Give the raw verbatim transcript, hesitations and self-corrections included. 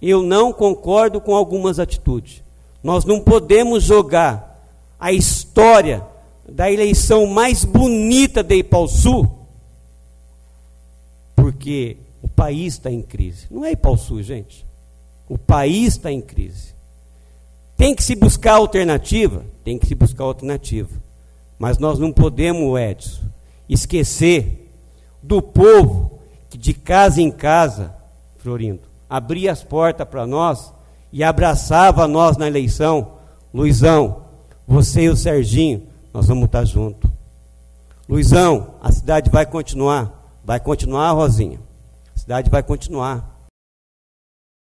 eu não concordo com algumas atitudes. Nós não podemos jogar a história da eleição mais bonita de Ipaussu, porque o país está em crise. Não é Ipaussu, gente. O país está em crise. Tem que se buscar alternativa? Tem que se buscar alternativa. Mas nós não podemos, Edson, esquecer do povo que de casa em casa, Florindo, abria as portas para nós e abraçava nós na eleição. Luizão, você e o Serginho, nós vamos estar juntos. Luizão, a cidade vai continuar. Vai continuar, Rosinha. A cidade vai continuar.